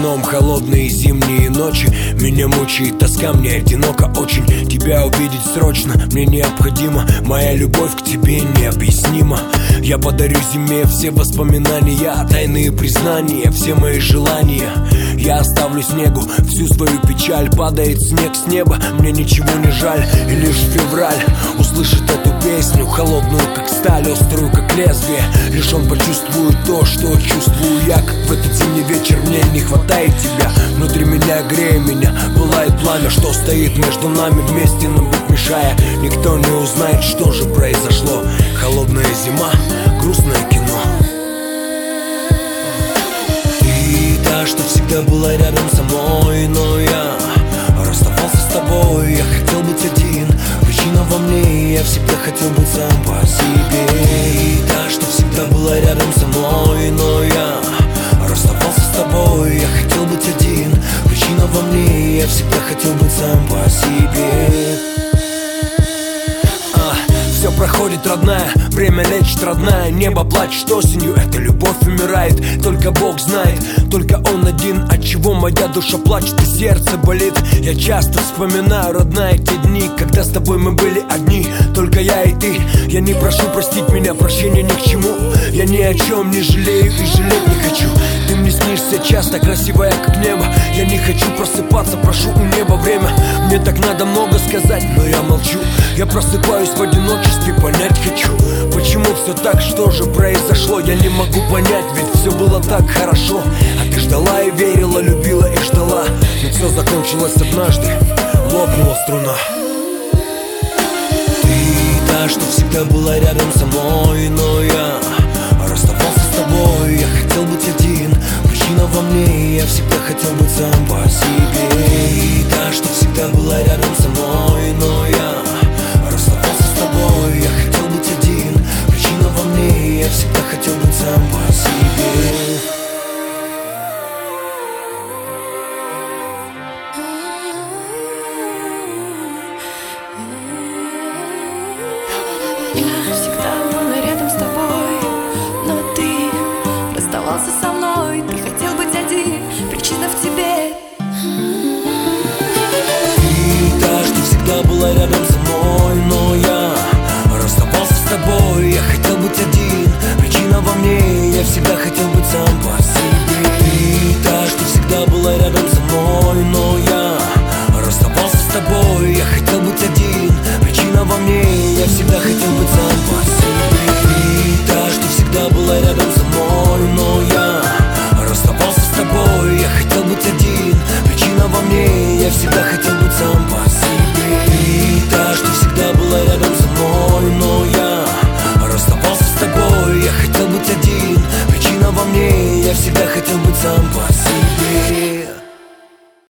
окном холодные зимние ночи. Меня мучает тоска, мне одиноко очень. Тебя увидеть срочно, мне необходимо. Моя любовь к тебе необъяснима. Я подарю зиме все воспоминания, тайные признания, все мои желания. Я оставлю снегу всю свою печаль. Падает снег с неба, мне ничего не жаль. И лишь февраль услышит эту песню, холодную как сталь, острую как лезвие. Лишь он почувствует то, что чувствую я. Как в этот зимний вечер мне не хватает тебя. Внутри меня, грея меня, пылает пламя, что стоит между нами, вместе нам быть мешая. Никто не узнает, что же произошло. Холодная зима, грустное кино. Ты та, что всегда была рядом со мной, но я расставался с тобой. Я хотел быть один, причина во мне. Я всегда хотел быть сам по себе. Ты та, что всегда была рядом со мной, но я расставался с тобой. Я хотел быть один, причина во мне. Я всегда хотел быть сам по себе. Все проходит, родная, время лечит, родная. Небо плачет осенью, эта любовь умирает. Только Бог знает, только Он один, от чего моя душа плачет и сердце болит. Я часто вспоминаю, родная, те дни, когда с тобой мы были одни, только я и ты. Я не прошу простить меня, прощения ни к чему. Я ни о чем не жалею и жалеть не хочу. Ты мне снишься часто, красивая как небо. Я не хочу просыпаться, прошу у неба время. Мне так надо много сказать, но я молчу. Я просыпаюсь в одиночестве, понять хочу, почему все так, что же произошло. Я не могу понять, ведь все было так хорошо. А ты ждала и верила, любила и ждала. Но все закончилось однажды, лопнула струна. Ты та, что всегда была рядом со мной, но я расставался с тобой. Я хотел быть один, причина во мне. Я всегда хотел быть сам по себе. Ты та, что всегда была рядом со мной, но я расставался с тобой. Я хотел быть один, причина во мне. Я всегда хотел быть сам по себе. Я всегда была рядом с тобой, но ты расставался со мной. Ты хотел быть один, причина в тебе. Ты та, что всегда была рядом со мной, но я расставался с тобой. Я хотел быть один, причина во мне. Я всегда хотел быть сам по себе. Ты та, что всегда была рядом со мной, но я расставался с тобой. Я хотел быть один, причина во мне. Я всегда хотел быть сам по себе. Ты та, что всегда была рядом со мной, но я расставался с тобой. Я хотел быть один, причина во мне. Я всегда хотел